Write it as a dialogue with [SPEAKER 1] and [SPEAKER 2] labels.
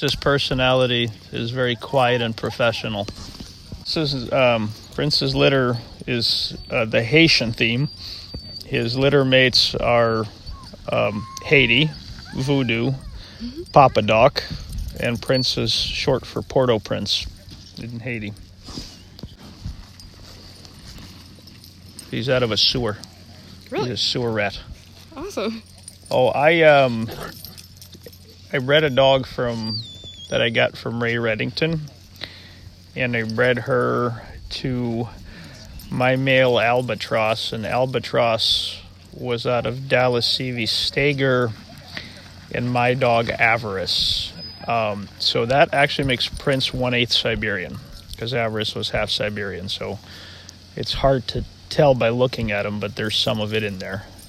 [SPEAKER 1] His personality is very quiet and professional. Prince's litter is the Haitian theme. His litter mates are Haiti, Voodoo, Papa Doc, and Prince is short for Port-au-Prince in Haiti. He's out of a sewer.
[SPEAKER 2] Really?
[SPEAKER 1] He's a sewer rat.
[SPEAKER 2] Awesome.
[SPEAKER 1] Oh, I bred a dog that I got from Ray Reddington, and I bred her to my male Albatross, and Albatross was out of Dallas CV Stager and my dog Avarice. So that actually makes Prince 1/8 Siberian, because Avarice was half Siberian, so it's hard to tell by looking at him, but there's some of it in there.